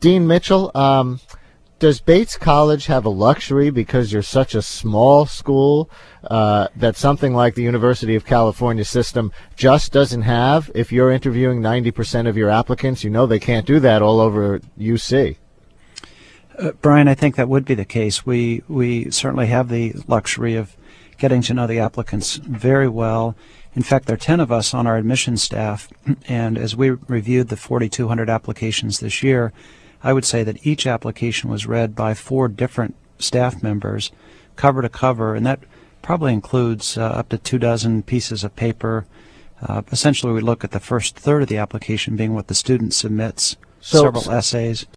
Dean Mitchell, does Bates College have a luxury because you're such a small school that something like the University of California system just doesn't have? If you're interviewing 90% of your applicants, you know they can't do that all over UC. Brian, I think that would be the case. We certainly have the luxury of getting to know the applicants very well. In fact, there are 10 of us on our admissions staff, and as we reviewed the 4,200 applications this year, I would say that each application was read by 4 different staff members, cover to cover, and that probably includes up to 24 pieces of paper. Essentially, we look at the first third of the application being what the student submits, several essays.